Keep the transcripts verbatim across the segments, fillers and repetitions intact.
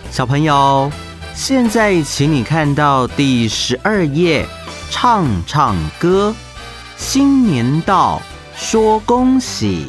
小朋友，现在请你看到第十二页，唱唱歌，新年到，说恭喜。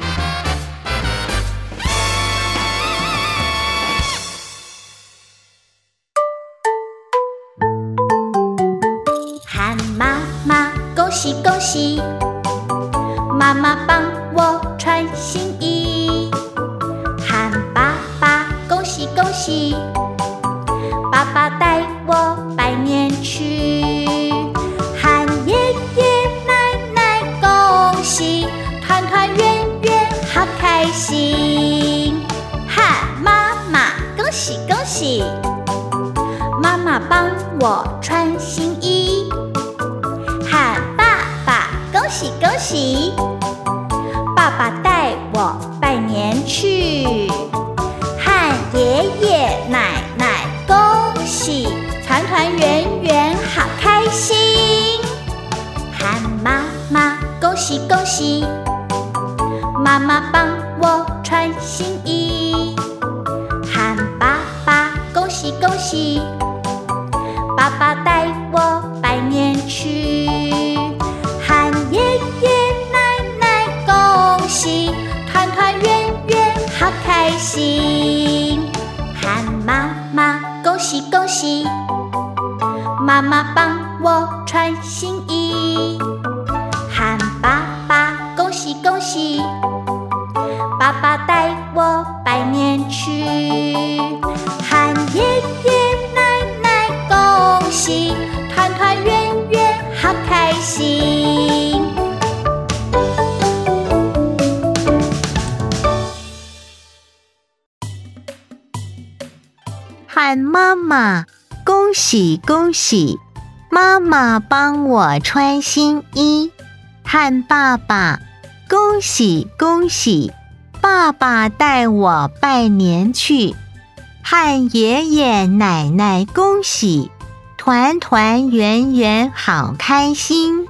喊妈妈恭喜恭喜，妈妈帮我穿新衣。喊爸爸恭喜恭喜，爸爸带我拜年去。喊爷爷奶奶恭喜，团团圆圆好开心。喊妈妈恭喜恭喜，妈妈帮我穿新衣。喊爸爸恭喜恭喜，爸爸带我拜年去。喊爷爷奶奶恭喜，团团圆圆好开心。喊妈妈恭喜恭喜，妈妈帮我穿新衣。喊爸爸恭喜恭喜，爸爸带我拜年去。喊爷爷奶奶恭喜，团团圆圆好开心。喊妈妈恭喜恭喜，妈妈帮我穿新衣。喊爸爸恭喜恭喜，爸爸带我拜年去。喊爷爷奶奶恭喜，团团圆圆好开心。 喊妈妈恭喜恭喜，妈妈帮我穿新衣。喊爸爸恭喜恭喜，爸爸带我拜年去。喊爷爷奶奶恭喜，团团圆圆好开心。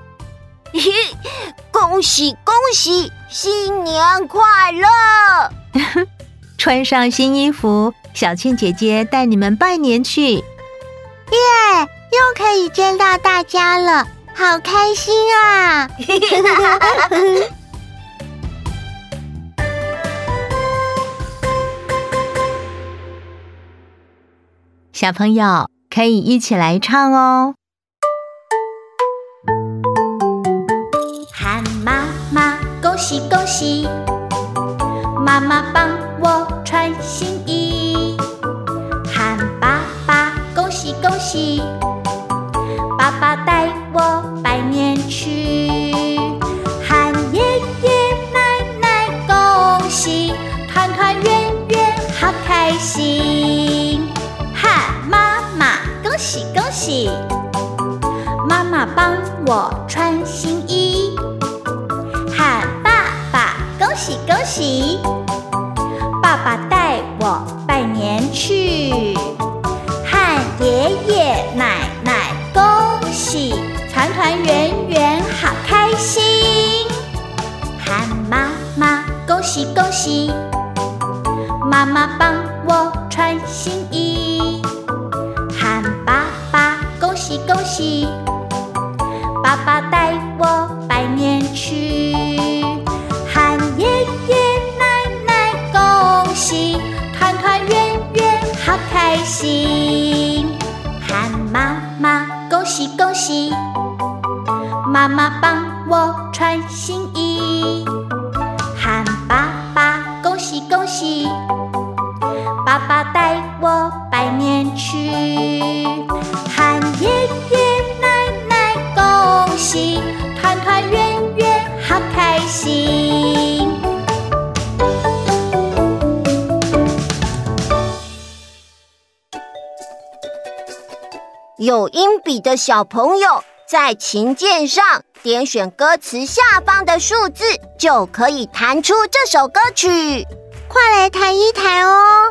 恭喜恭喜，新年快乐！ 穿上新衣服，小倩姐姐带你们拜年去。耶，又可以见到大家了，好开心啊！小朋友可以一起来唱哦。 喊妈妈恭喜恭喜，妈妈帮我穿新衣。喊爸爸恭喜恭喜，爸爸带我拜年去。喊爷爷奶奶恭喜，团团圆圆好开心。喊妈妈恭喜恭喜，妈妈帮我穿新衣。喊爸爸恭喜恭喜，爸爸带我拜年去。喊爷爷奶奶恭喜，团团圆圆好开心。喊妈妈恭喜恭喜，妈妈帮我穿新衣。喊爸爸恭喜恭喜，爸爸带我拜年去。喊爷爷奶奶恭喜，团团圆圆好开心。喊妈妈恭喜恭喜，妈妈帮我穿新衣。喊爸爸恭喜恭喜，爸爸带我拜年去。喊爷爷奶奶恭喜，团团圆圆好开心。 有音笔的小朋友在琴键上点选歌词下方的数字，就可以弹出这首歌曲。 快来弹一弹哦！